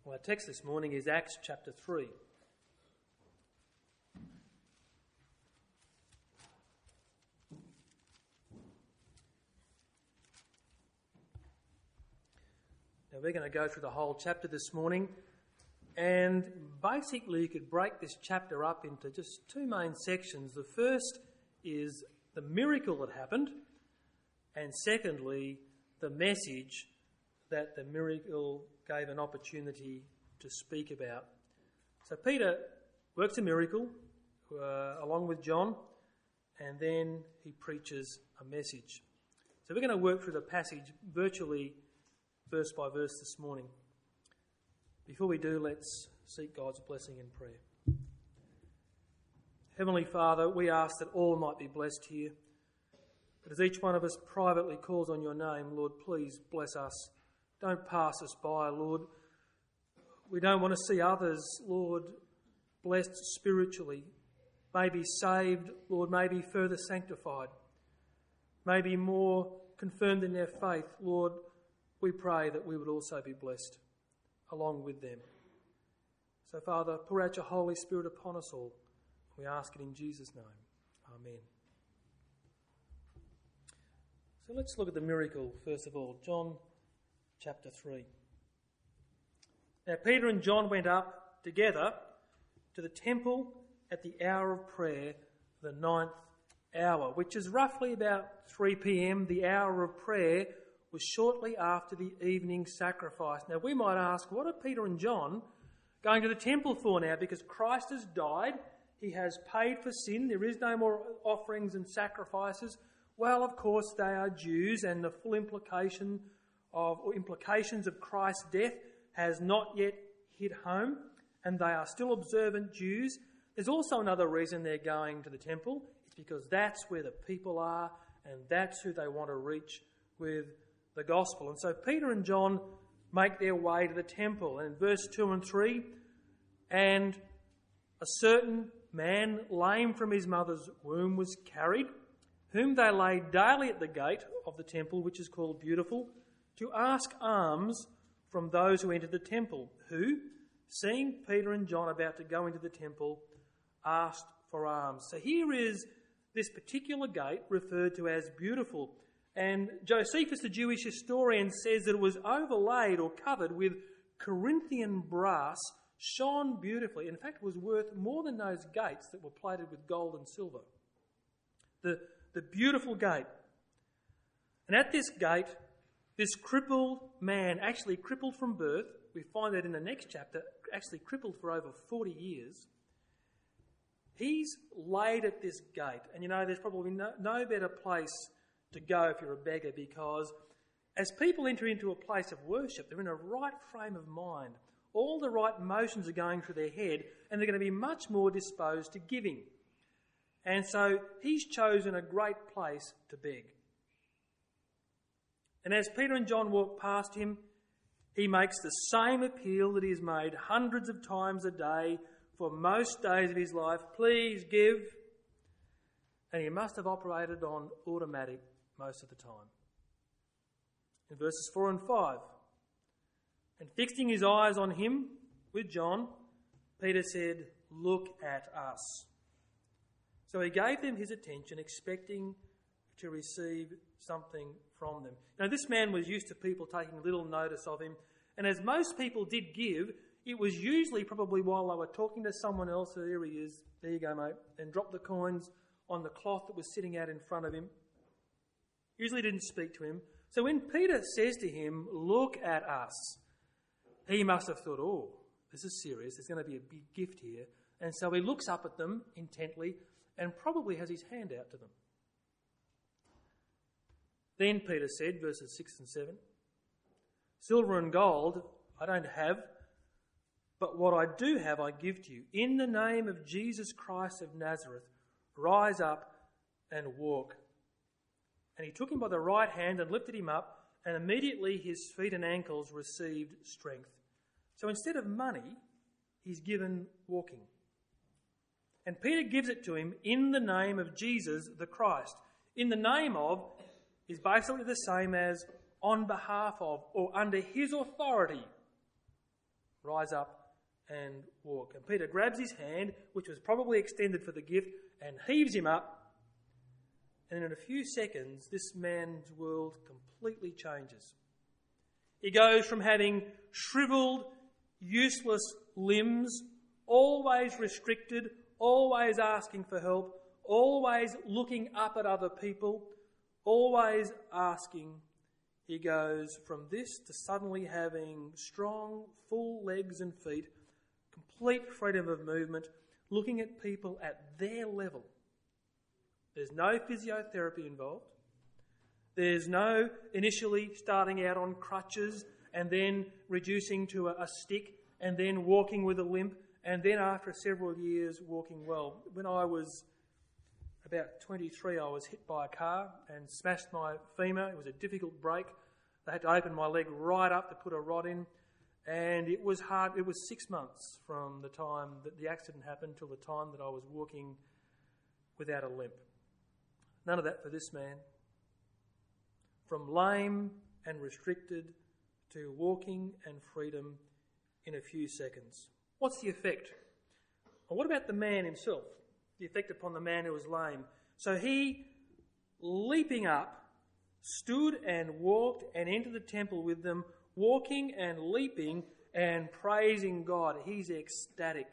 Well, our text this morning is Acts chapter 3. Now, we're going to go through the whole chapter this morning, and basically you could break this chapter up into just two main sections. The first is the miracle that happened, and secondly, the message that the miracle gave an opportunity to speak about. So Peter works a miracle along with John, and then he preaches a message. So we're going to work through the passage virtually verse by verse this morning. Before we do, let's seek God's blessing in prayer. Heavenly Father, we ask that all might be blessed here. But as each one of us privately calls on your name, Lord, please bless us. Don't pass us by, Lord. We don't want to see others, Lord, blessed spiritually, maybe saved, Lord, maybe further sanctified, maybe more confirmed in their faith. Lord, we pray that we would also be blessed along with them. So, Father, pour out your Holy Spirit upon us all. We ask it in Jesus' name. Amen. So let's look at the miracle, first of all. John chapter 3. Now, Peter and John went up together to the temple at the hour of prayer, the 9th hour, which is roughly about 3 p.m. The hour of prayer was shortly after the evening sacrifice. Now, we might ask, what are Peter and John going to the temple for now? Because Christ has died. He has paid for sin. There is no more offerings and sacrifices. Well, of course, they are Jews, and the full implications of Christ's death has not yet hit home, and they are still observant Jews. There's also another reason they're going to the temple. It's because that's where the people are, and that's who they want to reach with the gospel. And so Peter and John make their way to the temple. And in verse 2 and 3, and a certain man, lame from his mother's womb, was carried, whom they laid daily at the gate of the temple, which is called Beautiful, to ask alms from those who entered the temple, who, seeing Peter and John about to go into the temple, asked for alms. So here is this particular gate referred to as Beautiful. And Josephus, the Jewish historian, says that it was overlaid or covered with Corinthian brass, shone beautifully. In fact, it was worth more than those gates that were plated with gold and silver. The beautiful gate. And at this gate, this crippled man, actually crippled from birth, we find that in the next chapter, actually crippled for over 40 years, he's laid at this gate. And you know, there's probably no better place to go if you're a beggar, because as people enter into a place of worship, they're in a right frame of mind. All the right motions are going through their head, and they're going to be much more disposed to giving. And so he's chosen a great place to beg. And as Peter and John walk past him, he makes the same appeal that he's made hundreds of times a day for most days of his life. Please give. And he must have operated on automatic most of the time. In verses 4 and 5, and fixing his eyes on him with John, Peter said, "Look at us." So he gave them his attention, expecting to receive something from them. Now, this man was used to people taking little notice of him, and as most people did give, it was usually probably while they were talking to someone else. "Oh, there he is, there you go, mate," and drop the coins on the cloth that was sitting out in front of him. Usually didn't speak to him. So when Peter says to him, "Look at us," he must have thought, "Oh, this is serious. There's going to be a big gift here." And so he looks up at them intently and probably has his hand out to them. Then Peter said, verses 6 and 7, "Silver and gold I don't have, but what I do have I give to you. In the name of Jesus Christ of Nazareth, rise up and walk." And he took him by the right hand and lifted him up, and immediately his feet and ankles received strength. So instead of money, he's given walking. And Peter gives it to him in the name of Jesus the Christ. In the name of is basically the same as on behalf of or under his authority. rise up and walk. And Peter grabs his hand, which was probably extended for the gift, and heaves him up. And in a few seconds, this man's world completely changes. He goes from having shriveled, useless limbs, always restricted, always asking for help, always looking up at other people, always asking. He goes from this to suddenly having strong, full legs and feet, complete freedom of movement, looking at people at their level. There's no physiotherapy involved. There's no initially starting out on crutches and then reducing to a stick and then walking with a limp and then after several years walking well. When I was about 23, I was hit by a car and smashed my femur. It was a difficult break. They had to open my leg right up to put a rod in, and it was hard. It was 6 months from the time that the accident happened till the time that I was walking without a limp. None of that for this man. From lame and restricted to walking and freedom in a few seconds. What's the effect? Well, what about the man himself? The effect upon the man who was lame. So he, leaping up, stood and walked and entered the temple with them, walking and leaping and praising God. He's ecstatic.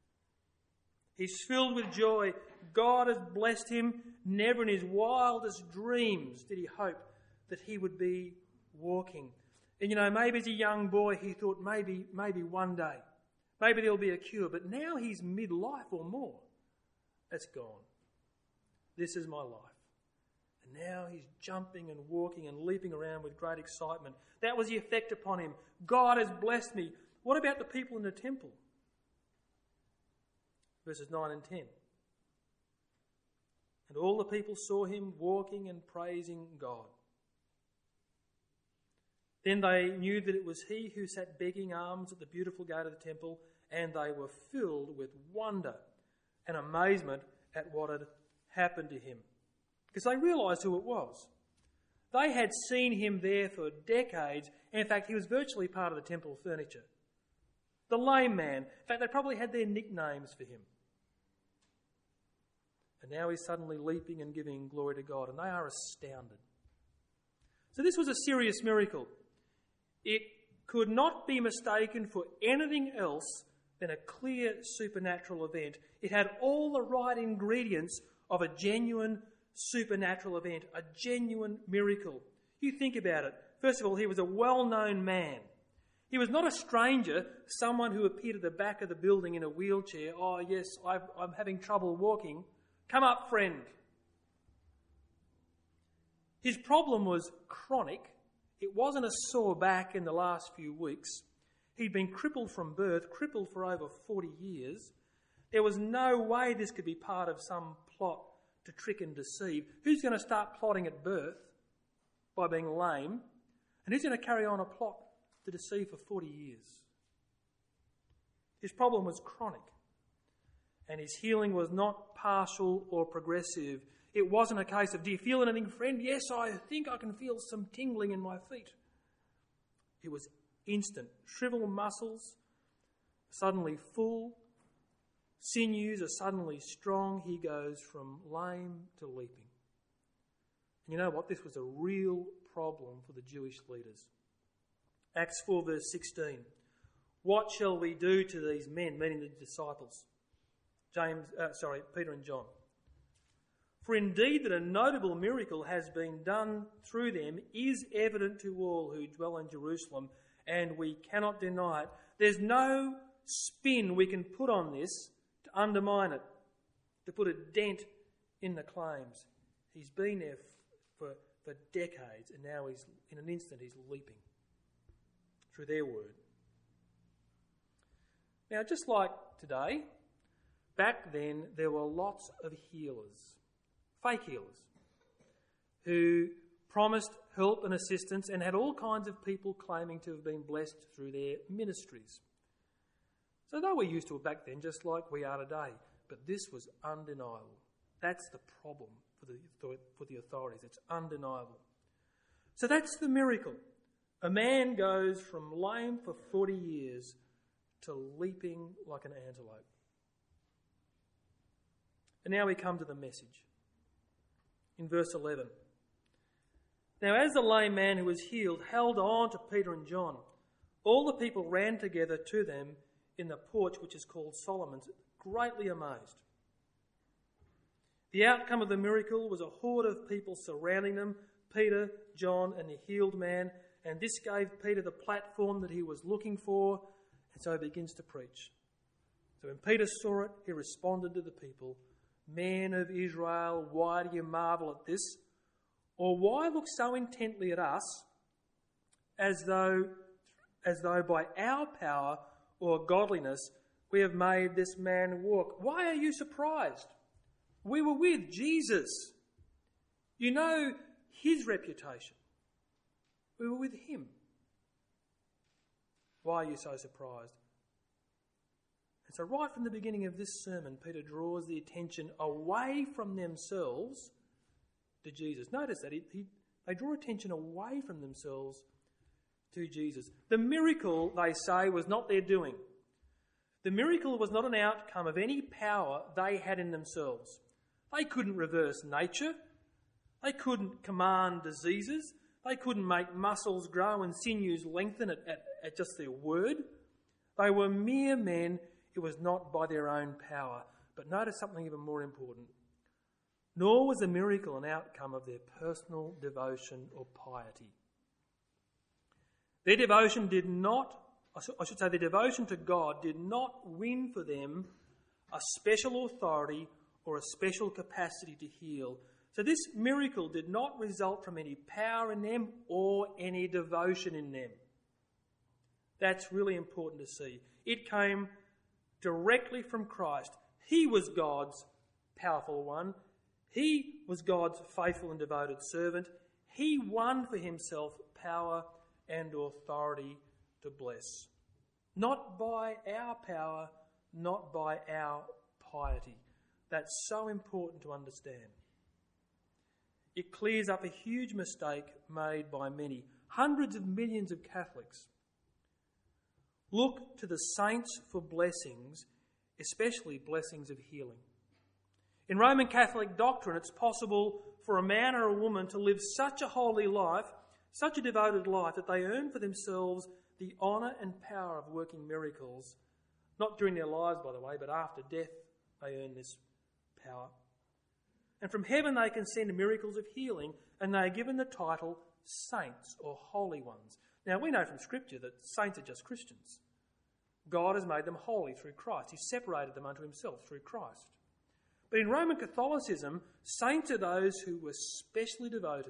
He's filled with joy. God has blessed him. Never in his wildest dreams did he hope that he would be walking. And maybe as a young boy he thought maybe one day, maybe there'll be a cure. But now he's midlife or more. That's gone. This is my life. And now he's jumping and walking and leaping around with great excitement. That was the effect upon him. God has blessed me. What about the people in the temple? Verses 9 and 10. And all the people saw him walking and praising God. Then they knew that it was he who sat begging alms at the beautiful gate of the temple, and they were filled with wonder and amazement at what had happened to him. Because they realised who it was. They had seen him there for decades. And in fact, he was virtually part of the temple furniture. The lame man. In fact, they probably had their nicknames for him. And now he's suddenly leaping and giving glory to God. And they are astounded. So this was a serious miracle. It could not be mistaken for anything else than a clear supernatural event. It had all the right ingredients of a genuine supernatural event, a genuine miracle. You think about it. First of all, he was a well-known man. He was not a stranger, someone who appeared at the back of the building in a wheelchair. Oh, yes, I'm having trouble walking. Come up, friend. His problem was chronic. It wasn't a sore back in the last few weeks. He'd been crippled from birth, crippled for over 40 years. There was no way this could be part of some plot to trick and deceive. Who's going to start plotting at birth by being lame? And who's going to carry on a plot to deceive for 40 years? His problem was chronic. And his healing was not partial or progressive. It wasn't a case of, do you feel anything, friend? Yes, I think I can feel some tingling in my feet. It was instant. Shriveled muscles, suddenly full. Sinews are suddenly strong. He goes from lame to leaping. And you know what? This was a real problem for the Jewish leaders. Acts 4 verse 16. What shall we do to these men, meaning the disciples? Peter and John. For indeed that a notable miracle has been done through them is evident to all who dwell in Jerusalem, and we cannot deny it. There's no spin we can put on this to undermine it, to put a dent in the claims. He's been there for decades, and now in an instant he's leaping through their word. Now, just like today, back then there were lots of healers, fake healers, who promised help and assistance and had all kinds of people claiming to have been blessed through their ministries. So they were used to it back then, just like we are today. But this was undeniable. That's the problem for the authorities. It's undeniable. So that's the miracle. A man goes from lame for 40 years to leaping like an antelope. And now we come to the message. In verse 11. Now as the lame man who was healed held on to Peter and John, all the people ran together to them in the porch which is called Solomon's, greatly amazed. The outcome of the miracle was a horde of people surrounding them, Peter, John and the healed man, and this gave Peter the platform that he was looking for, and so he begins to preach. So when Peter saw it, he responded to the people, "Men of Israel, why do you marvel at this? Or why look so intently at us as though by our power or godliness we have made this man walk? Why are you surprised? We were with Jesus. You know his reputation. We were with him. Why are you so surprised?" And so right from the beginning of this sermon, Peter draws the attention away from themselves to Jesus. Notice that they draw attention away from themselves to Jesus. The miracle, they say, was not their doing. The miracle was not an outcome of any power they had in themselves. They couldn't reverse nature. They couldn't command diseases. They couldn't make muscles grow and sinews lengthen at just their word. They were mere men. It was not by their own power. But notice something even more important. Nor was the miracle an outcome of their personal devotion or piety. Their devotion their devotion to God did not win for them a special authority or a special capacity to heal. So this miracle did not result from any power in them or any devotion in them. That's really important to see. It came directly from Christ. He was God's powerful one. He was God's faithful and devoted servant. He won for himself power and authority to bless. Not by our power, not by our piety. That's so important to understand. It clears up a huge mistake made by many. Hundreds of millions of Catholics look to the saints for blessings, especially blessings of healing. In Roman Catholic doctrine, it's possible for a man or a woman to live such a holy life, such a devoted life, that they earn for themselves the honour and power of working miracles, not during their lives, by the way, but after death they earn this power. And from heaven they can send miracles of healing, and they are given the title saints or holy ones. Now we know from Scripture that saints are just Christians. God has made them holy through Christ. He separated them unto himself through Christ. But in Roman Catholicism, saints are those who were specially devoted.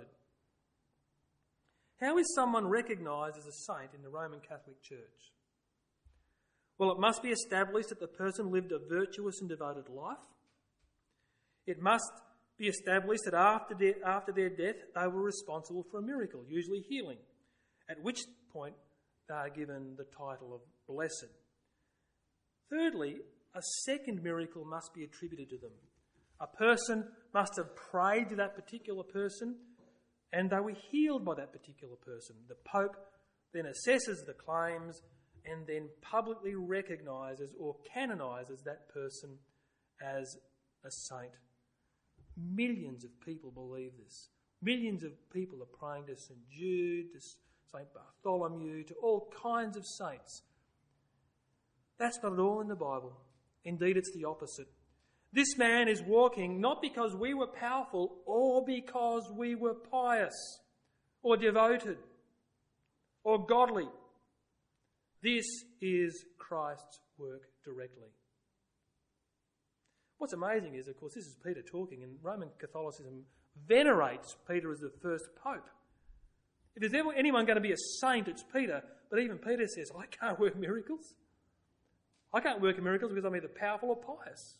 How is someone recognised as a saint in the Roman Catholic Church? Well, it must be established that the person lived a virtuous and devoted life. It must be established that after their death they were responsible for a miracle, usually healing, at which point they are given the title of blessed. Thirdly, a second miracle must be attributed to them. A person must have prayed to that particular person and they were healed by that particular person. The Pope then assesses the claims and then publicly recognises or canonises that person as a saint. Millions of people believe this. Millions of people are praying to St. Jude, to St. Bartholomew, to all kinds of saints. That's not at all in the Bible. Indeed, it's the opposite. This man is walking not because we were powerful or because we were pious or devoted or godly. This is Christ's work directly. What's amazing is, of course, this is Peter talking, and Roman Catholicism venerates Peter as the first pope. If there's ever anyone going to be a saint, it's Peter. But even Peter says, I can't work miracles. I can't work miracles because I'm either powerful or pious.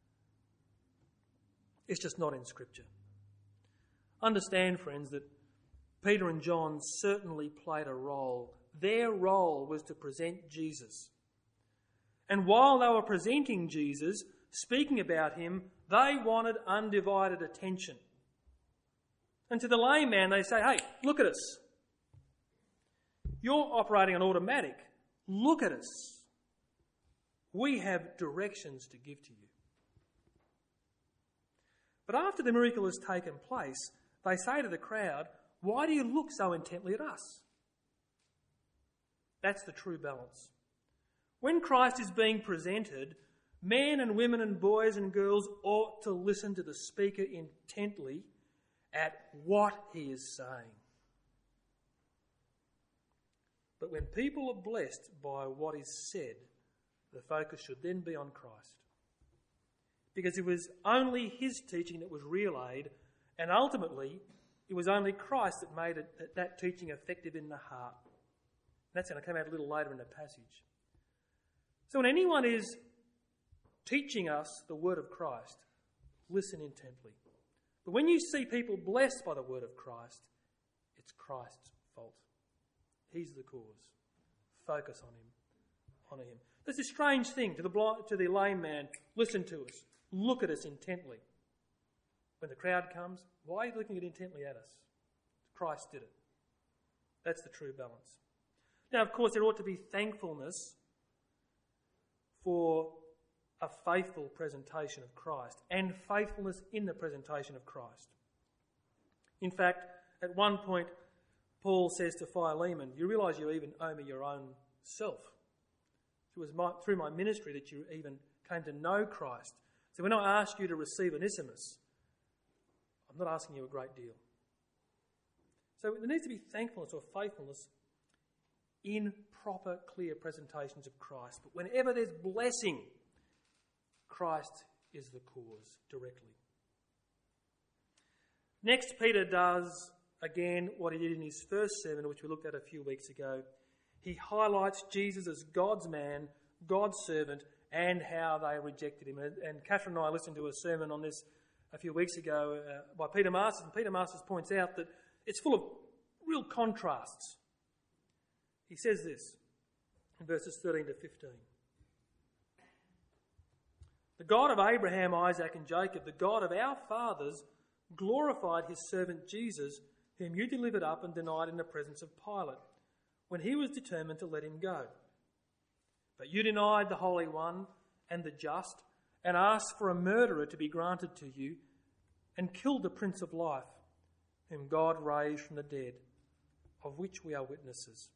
It's just not in Scripture. Understand, friends, that Peter and John certainly played a role. Their role was to present Jesus. And while they were presenting Jesus, speaking about him, they wanted undivided attention. And to the lame man, they say, hey, look at us. You're operating on automatic. Look at us. We have directions to give to you. But after the miracle has taken place, they say to the crowd, "Why do you look so intently at us?" That's the true balance. When Christ is being presented, men and women and boys and girls ought to listen to the speaker intently at what he is saying. But when people are blessed by what is said, the focus should then be on Christ. Because it was only his teaching that was relayed, and ultimately it was only Christ that made that teaching effective in the heart. That's going to come out a little later in the passage. So when anyone is teaching us the word of Christ, listen intently. But when you see people blessed by the word of Christ, it's Christ's fault. He's the cause. Focus on him. Honour him. There's a strange thing to the lame man. Listen to us. Look at us intently. When the crowd comes, why are you looking intently at us? Christ did it. That's the true balance. Now, of course, there ought to be thankfulness for a faithful presentation of Christ and faithfulness in the presentation of Christ. In fact, at one point, Paul says to Philemon, "You realise you even owe me your own self. It was through my ministry that you even came to know Christ. So when I ask you to receive Onesimus, I'm not asking you a great deal." So there needs to be thankfulness or faithfulness in proper, clear presentations of Christ. But whenever there's blessing, Christ is the cause directly. Next, Peter does again what he did in his first sermon, which we looked at a few weeks ago. He highlights Jesus as God's man, God's servant, and how they rejected him. And Catherine and I listened to a sermon on this a few weeks ago by Peter Masters, and Peter Masters points out that it's full of real contrasts. He says this in verses 13 to 15. "The God of Abraham, Isaac and Jacob, the God of our fathers, glorified his servant Jesus, whom you delivered up and denied in the presence of Pilate, when he was determined to let him go. But you denied the Holy One and the just, and asked for a murderer to be granted to you, and killed the Prince of Life, whom God raised from the dead, of which we are witnesses."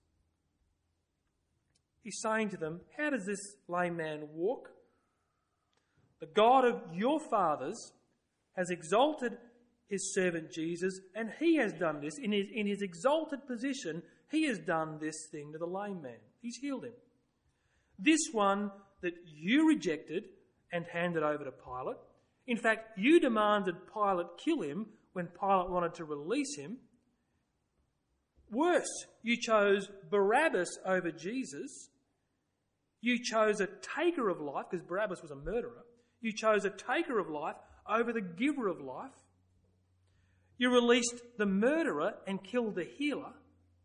He's saying to them, how does this lame man walk? The God of your fathers has exalted his servant Jesus, and he has done this. In his exalted position, he has done this thing to the lame man. He's healed him. This one that you rejected and handed over to Pilate. In fact, you demanded Pilate kill him when Pilate wanted to release him. Worse, you chose Barabbas over Jesus. You chose a taker of life, because Barabbas was a murderer. You chose a taker of life over the giver of life. You released the murderer and killed the healer.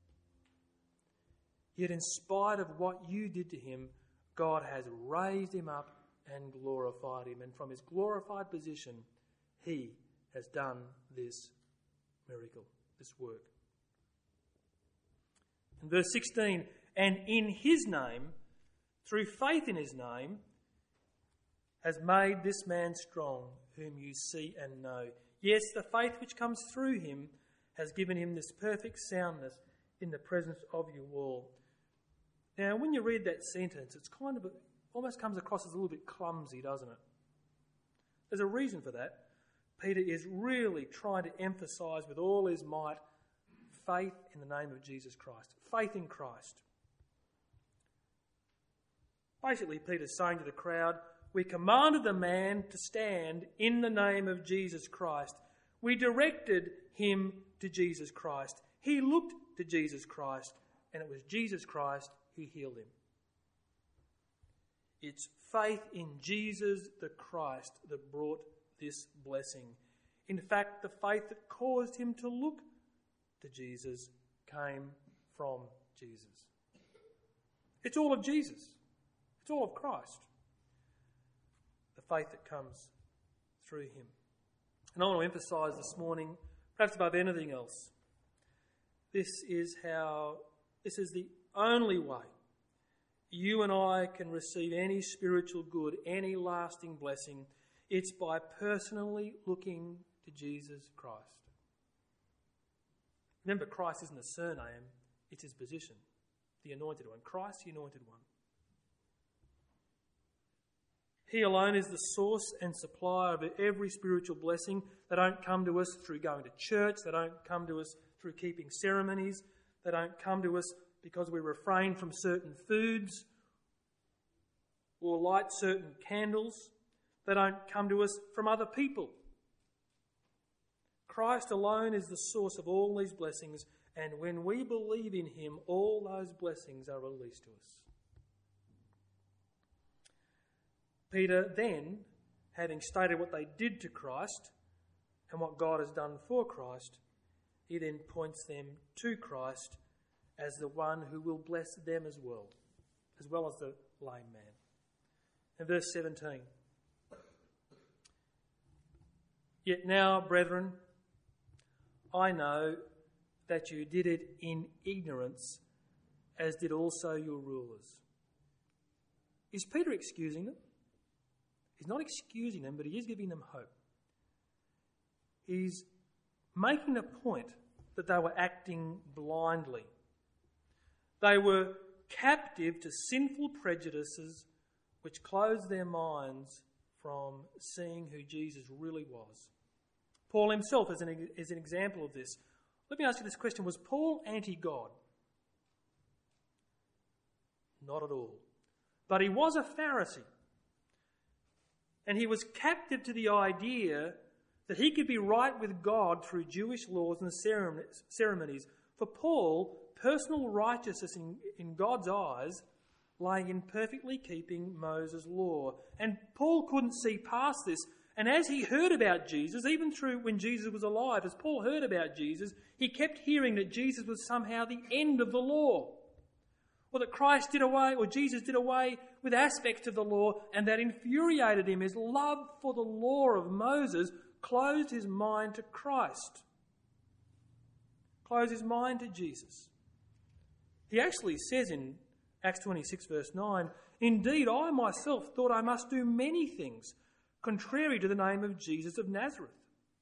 Yet in spite of what you did to him, God has raised him up and glorified him. And from his glorified position, he has done this miracle, this work. In verse 16, "And in his name, through faith in his name, has made this man strong, whom you see and know. Yes, the faith which comes through him has given him this perfect soundness in the presence of you all." Now, when you read that sentence, it's almost comes across as a little bit clumsy, doesn't it? There's a reason for that. Peter is really trying to emphasise with all his might faith in the name of Jesus Christ. Faith in Christ. Basically, Peter's saying to the crowd, we commanded the man to stand in the name of Jesus Christ. We directed him to Jesus Christ. He looked to Jesus Christ, and it was Jesus Christ who healed him. It's faith in Jesus the Christ that brought this blessing. In fact, the faith that caused him to look to Jesus came from Jesus. It's all of Jesus. It's all of Christ. The faith that comes through him. And I want to emphasise this morning, perhaps above anything else, this is the only way you and I can receive any spiritual good, any lasting blessing, it's by personally looking to Jesus Christ. Remember, Christ isn't a surname, it's his position. The Anointed One. Christ, the Anointed One. He alone is the source and supplier of every spiritual blessing. They don't come to us through going to church. They don't come to us through keeping ceremonies. They don't come to us because we refrain from certain foods or light certain candles. They don't come to us from other people. Christ alone is the source of all these blessings, and when we believe in him, all those blessings are released to us. Peter then, having stated what they did to Christ and what God has done for Christ, he then points them to Christ as the one who will bless them as well as the lame man. In verse 17, "Yet now, brethren, I know that you did it in ignorance, as did also your rulers." Is Peter excusing them? He's not excusing them, but he is giving them hope. He's making the point that they were acting blindly. They were captive to sinful prejudices which closed their minds from seeing who Jesus really was. Paul himself is an example of this. Let me ask you this question. Was Paul anti-God? Not at all. But he was a Pharisee. And he was captive to the idea that he could be right with God through Jewish laws and ceremonies. For Paul, personal righteousness in God's eyes lay in perfectly keeping Moses' law. And Paul couldn't see past this. And as he heard about Jesus, even through when Jesus was alive, as Paul heard about Jesus, he kept hearing that Jesus was somehow the end of the law. Or that Christ did away, or Jesus did away with aspects of the law, and that infuriated him. His love for the law of Moses closed his mind to Christ. Closed his mind to Jesus. He actually says in Acts 26 verse 9, "Indeed, I myself thought I must do many things contrary to the name of Jesus of Nazareth."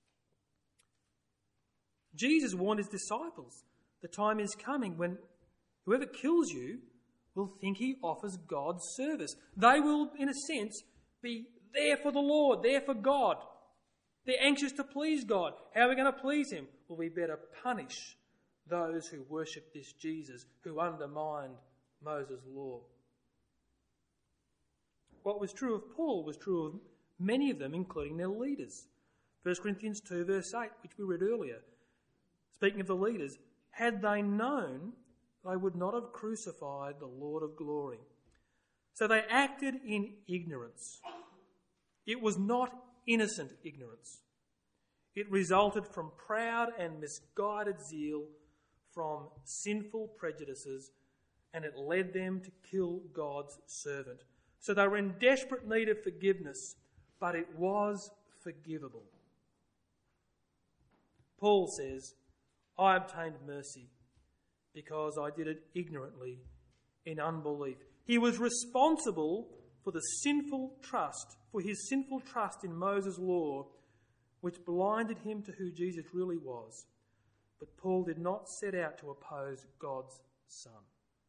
Jesus warned his disciples, the time is coming when whoever kills you will think he offers God's service. They will, in a sense, be there for the Lord, there for God. They're anxious to please God. How are we going to please him? Well, we better punish those who worship this Jesus, who undermined Moses' law. What was true of Paul was true of many of them, including their leaders. 1 Corinthians 2 verse 8, which we read earlier. Speaking of the leaders, had they known, they would not have crucified the Lord of glory. So they acted in ignorance. It was not innocent ignorance. It resulted from proud and misguided zeal, from sinful prejudices, and it led them to kill God's servant. So they were in desperate need of forgiveness, but it was forgivable. Paul says, "I obtained mercy because I did it ignorantly in unbelief." He was responsible for his sinful trust in Moses' law, which blinded him to who Jesus really was. But Paul did not set out to oppose God's Son.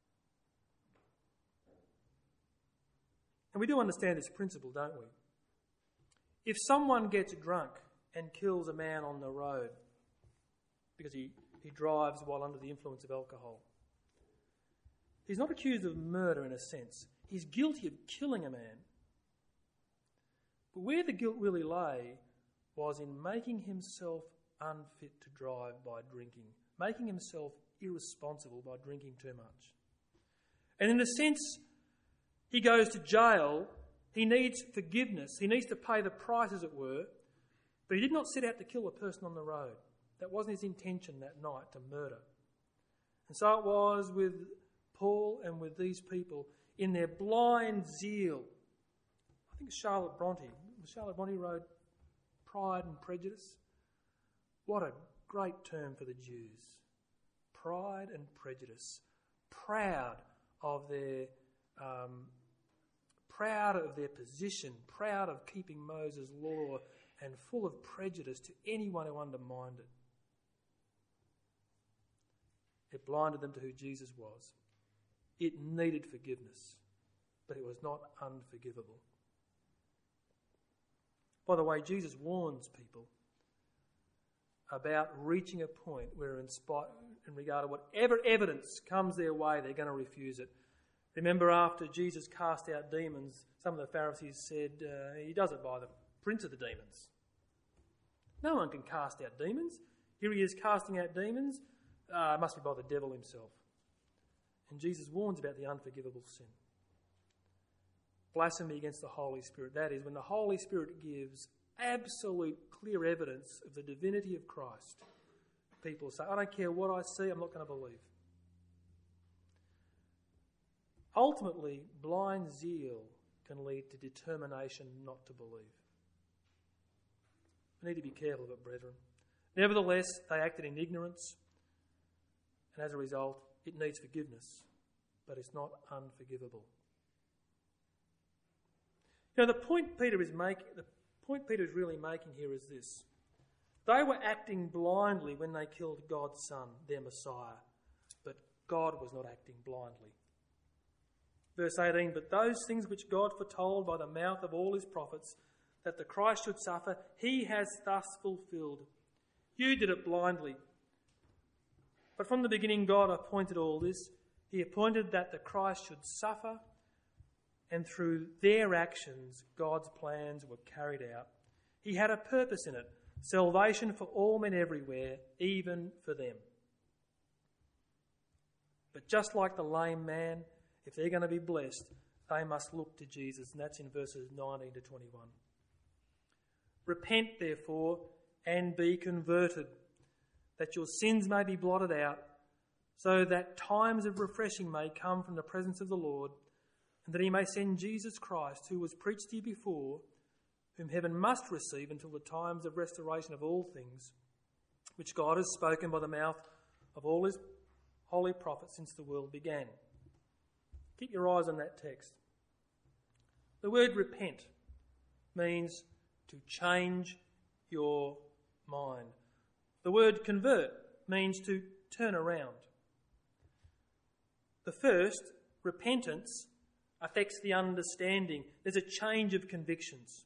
And we do understand this principle, don't we? If someone gets drunk and kills a man on the road because he drives while under the influence of alcohol, he's not accused of murder in a sense. He's guilty of killing a man. But where the guilt really lay was in making himself unfit to drive by drinking, making himself irresponsible by drinking too much. And in a sense, he goes to jail. He needs forgiveness. He needs to pay the price, as it were. But he did not set out to kill a person on the road. That wasn't his intention that night, to murder. And so it was with Paul and with these people in their blind zeal. I think Charlotte Bronte wrote Pride and Prejudice. What a great term for the Jews. Pride and prejudice. Proud of their proud of their position, proud of keeping Moses' law, and full of prejudice to anyone who undermined it. It blinded them to who Jesus was. It needed forgiveness, but it was not unforgivable. By the way, Jesus warns people about reaching a point where in regard to whatever evidence comes their way, they're going to refuse it. Remember, after Jesus cast out demons, some of the Pharisees said he does it by the prince of the demons. No one can cast out demons. Here he is casting out demons. It must be by the devil himself. And Jesus warns about the unforgivable sin. Blasphemy against the Holy Spirit. That is, when the Holy Spirit gives absolute clear evidence of the divinity of Christ, people say, I don't care what I see, I'm not going to believe. Ultimately, blind zeal can lead to determination not to believe. We need to be careful of it, brethren. Nevertheless, they acted in ignorance, and as a result, it needs forgiveness, but it's not unforgivable. You know, the point Peter is really making here is this. They were acting blindly when they killed God's Son, their Messiah, but God was not acting blindly. Verse 18, but those things which God foretold by the mouth of all his prophets, that the Christ should suffer, he has thus fulfilled. You did it blindly. But from the beginning God appointed all this. He appointed that the Christ should suffer, and through their actions God's plans were carried out. He had a purpose in it, salvation for all men everywhere, even for them. But just like the lame man, if they're going to be blessed, they must look to Jesus, and that's in verses 19 to 21. Repent, therefore, and be converted, that your sins may be blotted out, so that times of refreshing may come from the presence of the Lord, and that he may send Jesus Christ, who was preached to you before, whom heaven must receive until the times of restoration of all things, which God has spoken by the mouth of all his holy prophets since the world began. Keep your eyes on that text. The word repent means to change your mind. The word convert means to turn around. The first, repentance, affects the understanding. There's a change of convictions.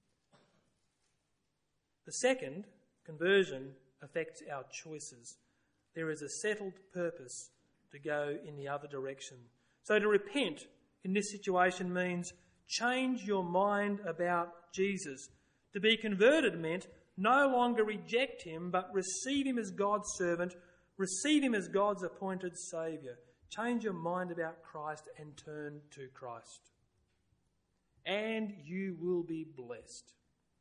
The second, conversion, affects our choices. There is a settled purpose to go in the other direction. So to repent in this situation means change your mind about Jesus. To be converted meant no longer reject him, but receive him as God's servant, receive him as God's appointed Saviour. Change your mind about Christ and turn to Christ. And you will be blessed.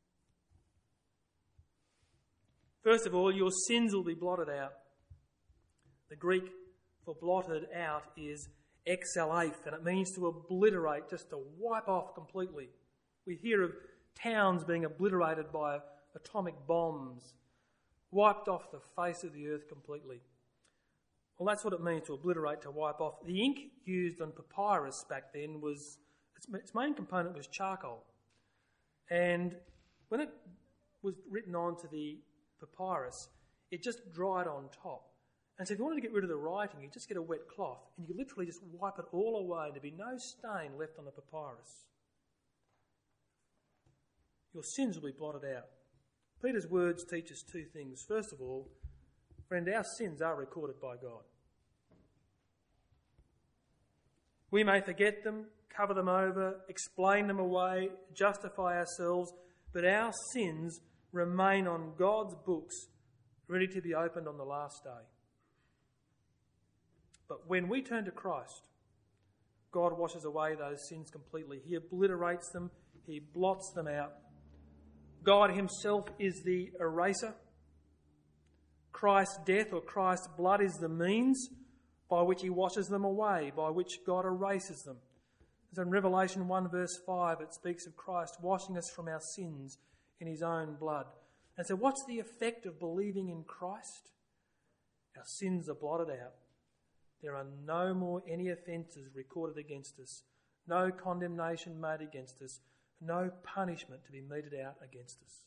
First of all, your sins will be blotted out. The Greek for blotted out is exalaph, and it means to obliterate, just to wipe off completely. We hear of towns being obliterated by atomic bombs, wiped off the face of the earth completely. Well, that's what it means to obliterate, to wipe off. The ink used on papyrus back then was, its main component was charcoal. And when it was written onto the papyrus, it just dried on top. And so if you wanted to get rid of the writing, you just get a wet cloth and you literally just wipe it all away. There'd be no stain left on the papyrus. Your sins will be blotted out. Peter's words teach us two things. First of all, friend, our sins are recorded by God. We may forget them, cover them over, explain them away, justify ourselves, but our sins remain on God's books, ready to be opened on the last day. But when we turn to Christ, God washes away those sins completely. He obliterates them. He blots them out. God himself is the eraser. Christ's death or Christ's blood is the means by which he washes them away, by which God erases them. As in Revelation 1 verse 5, it speaks of Christ washing us from our sins in his own blood. And so what's the effect of believing in Christ? Our sins are blotted out. There are no more any offences recorded against us. no condemnation made against us, no punishment to be meted out against us.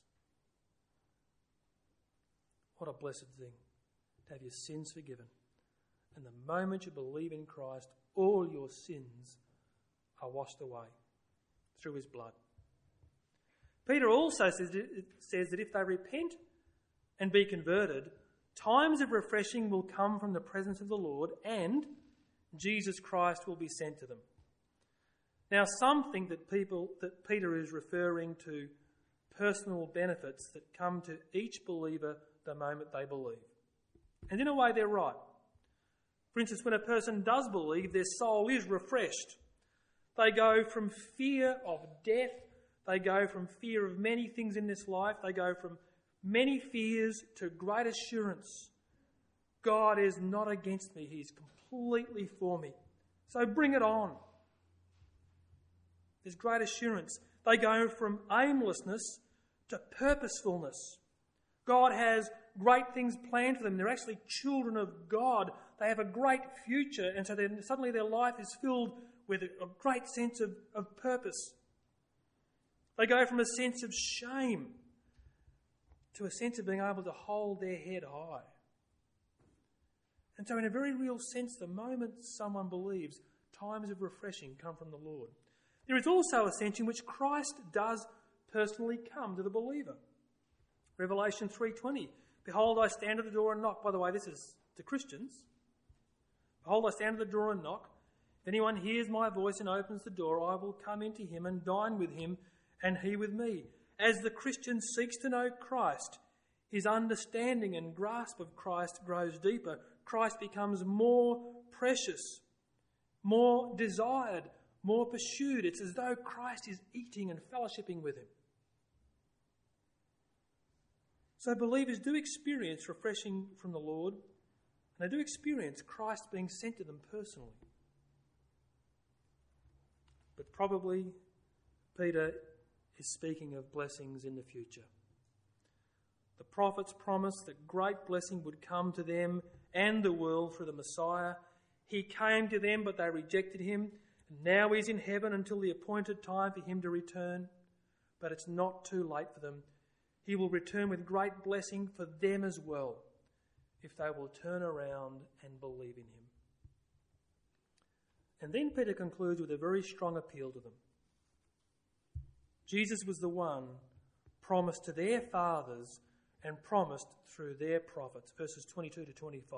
What a blessed thing to have your sins forgiven. And the moment you believe in Christ, all your sins are washed away through his blood. Peter also says that if they repent and be converted, times of refreshing will come from the presence of the Lord and Jesus Christ will be sent to them. Now, some think that Peter is referring to personal benefits that come to each believer the moment they believe. And in a way, they're right. For instance, when a person does believe, their soul is refreshed. They go from fear of death, they go from fear of many things in this life, they go from many fears to great assurance. God is not against me, he is completely for me. So bring it on. There's great assurance. They go from aimlessness to purposefulness. God has great things planned for them. They're actually children of God. They have a great future, and so then suddenly their life is filled with a great sense of purpose. They go from a sense of shame to a sense of being able to hold their head high. And so in a very real sense, the moment someone believes, times of refreshing come from the Lord. There is also a sense in which Christ does personally come to the believer. Revelation 3:20, behold, I stand at the door and knock. By the way, this is to Christians. Behold, I stand at the door and knock. If anyone hears my voice and opens the door, I will come into him and dine with him and he with me. As the Christian seeks to know Christ, his understanding and grasp of Christ grows deeper. Christ becomes more precious, more desired, more pursued. It's as though Christ is eating and fellowshipping with him. So believers do experience refreshing from the Lord, and they do experience Christ being sent to them personally. But probably Peter is speaking of blessings in the future. The prophets promised that great blessing would come to them and the world through the Messiah. He came to them, but they rejected him. And now he's in heaven until the appointed time for him to return. But it's not too late for them. He will return with great blessing for them as well, if they will turn around and believe in him. And then Peter concludes with a very strong appeal to them. Jesus was the one promised to their fathers and promised through their prophets. Verses 22 to 25.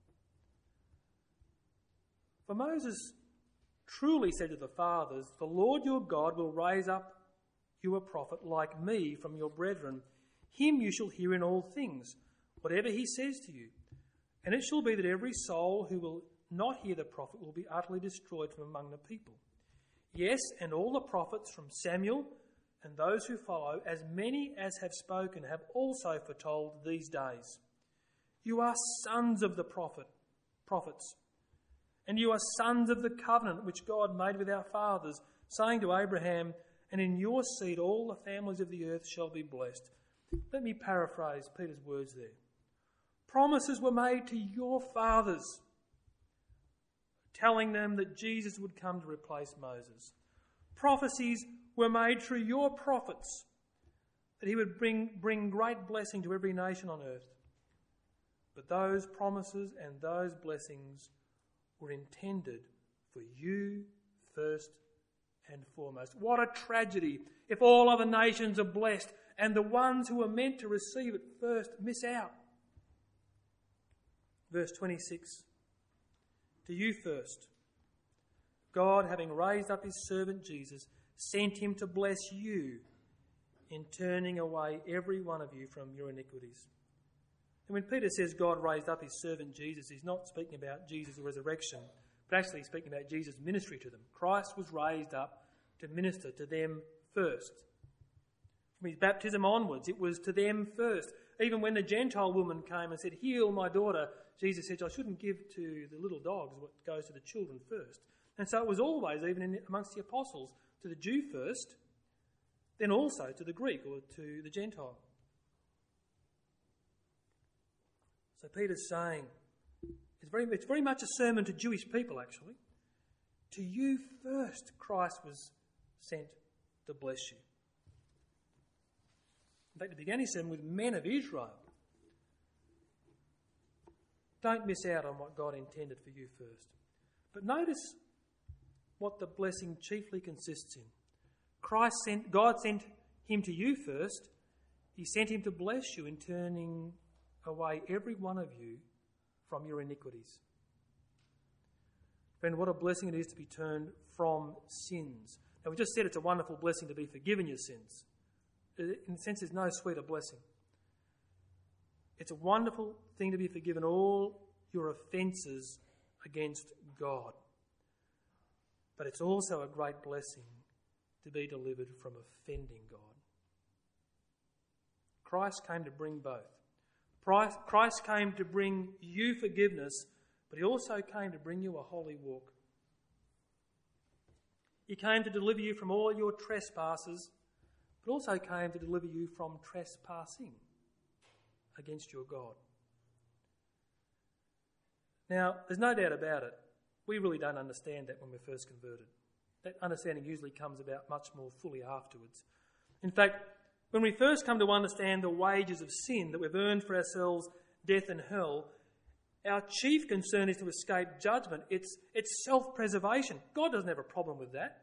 For Moses truly said to the fathers, the Lord your God will raise up you a prophet like me from your brethren. Him you shall hear in all things, whatever he says to you. And it shall be that every soul who will not hear the prophet will be utterly destroyed from among the people. Yes, and all the prophets from Samuel and those who follow, as many as have spoken, have also foretold these days. You are sons of the prophets, and you are sons of the covenant which God made with our fathers, saying to Abraham, and in your seed all the families of the earth shall be blessed. Let me paraphrase Peter's words there. Promises were made to your fathers, telling them that Jesus would come to replace Moses. Prophecies were made through your prophets, that he would bring great blessing to every nation on earth. But those promises and those blessings were intended for you first and foremost. What a tragedy if all other nations are blessed and the ones who are meant to receive it first miss out. Verse 26. To you first, God, having raised up his servant Jesus, sent him to bless you in turning away every one of you from your iniquities. And when Peter says God raised up his servant Jesus, he's not speaking about Jesus' resurrection, but actually he's speaking about Jesus' ministry to them. Christ was raised up to minister to them first. From his baptism onwards, it was to them first. Even when the Gentile woman came and said, heal my daughter, Jesus said, I shouldn't give to the little dogs what goes to the children first. And so it was always, even amongst the apostles, to the Jew first, then also to the Greek or to the Gentile. So Peter's saying, it's very much a sermon to Jewish people actually. To you first Christ was sent to bless you. In fact, he began his sermon with men of Israel. Don't miss out on what God intended for you first. But notice what the blessing chiefly consists in. God sent him to you first. He sent him to bless you in turning away every one of you from your iniquities. Friend, what a blessing it is to be turned from sins. Now, we just said it's a wonderful blessing to be forgiven your sins. In a sense, there's no sweeter blessing. It's a wonderful thing to be forgiven all your offences against God. But it's also a great blessing to be delivered from offending God. Christ came to bring both. Christ came to bring you forgiveness, but he also came to bring you a holy walk. He came to deliver you from all your trespasses, but also came to deliver you from trespassing against your God. Now, there's no doubt about it. We really don't understand that when we're first converted. That understanding usually comes about much more fully afterwards. In fact, when we first come to understand the wages of sin, that we've earned for ourselves death and hell, our chief concern is to escape judgment. It's self-preservation. God doesn't have a problem with that.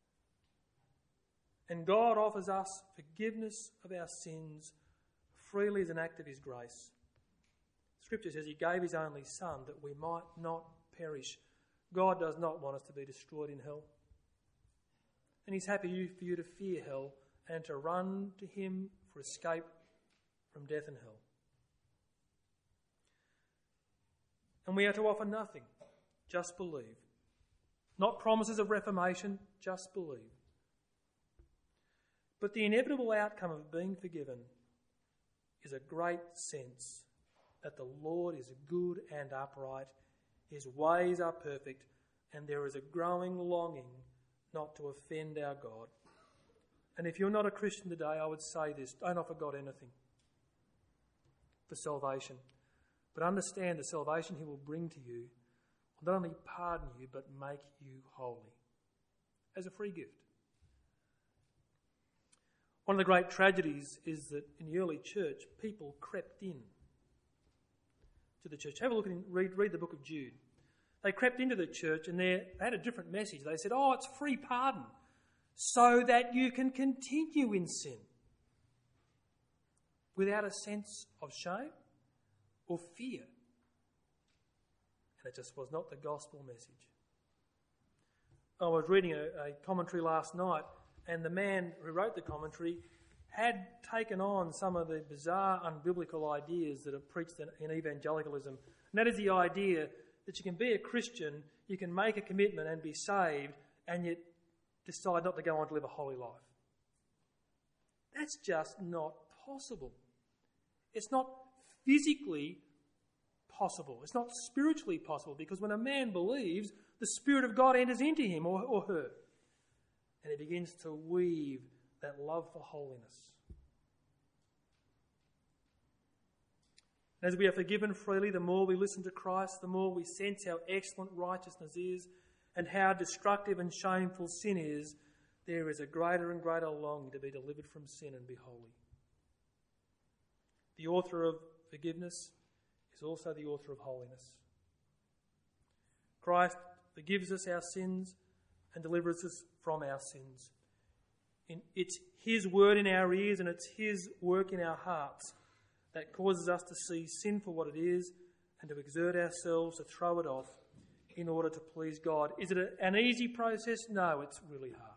And God offers us forgiveness of our sins freely as an act of his grace. Scripture says he gave his only Son that we might not perish. God does not want us to be destroyed in hell. And he's happy for you to fear hell and to run to him for escape from death and hell. And we are to offer nothing, just believe. Not promises of reformation, just believe. But the inevitable outcome of being forgiven is a great sense that the Lord is good and upright, his ways are perfect, and there is a growing longing not to offend our God. And if you're not a Christian today, I would say this: don't offer God anything for salvation, but understand the salvation he will bring to you will not only pardon you, but make you holy as a free gift. One of the great tragedies is that in the early church, people crept in to the church. Have a look and read the book of Jude. They crept into the church and they had a different message. They said, it's free pardon so that you can continue in sin without a sense of shame or fear. And it just was not the gospel message. I was reading a commentary last night, and the man who wrote the commentary had taken on some of the bizarre, unbiblical ideas that are preached in evangelicalism. And that is the idea that you can be a Christian, you can make a commitment and be saved, and yet decide not to go on to live a holy life. That's just not possible. It's not physically possible. It's not spiritually possible, because when a man believes, the Spirit of God enters into him or her, and he begins to weave that love for holiness. As we are forgiven freely, the more we listen to Christ, the more we sense how excellent righteousness is and how destructive and shameful sin is, there is a greater and greater longing to be delivered from sin and be holy. The author of forgiveness is also the author of holiness. Christ forgives us our sins and delivers us from our sins. It's his word in our ears and it's his work in our hearts that causes us to see sin for what it is and to exert ourselves to throw it off in order to please God. Is it an easy process? No, it's really hard.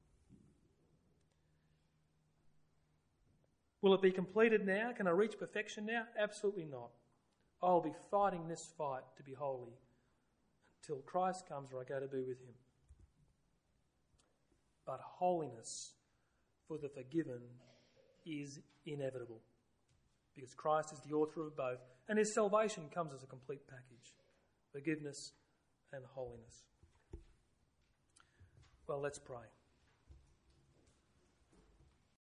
Will it be completed now? Can I reach perfection now? Absolutely not. I'll be fighting this fight to be holy until Christ comes or I go to be with him. But holiness for the forgiven is inevitable, because Christ is the author of both, and his salvation comes as a complete package: forgiveness and holiness. Well, let's pray.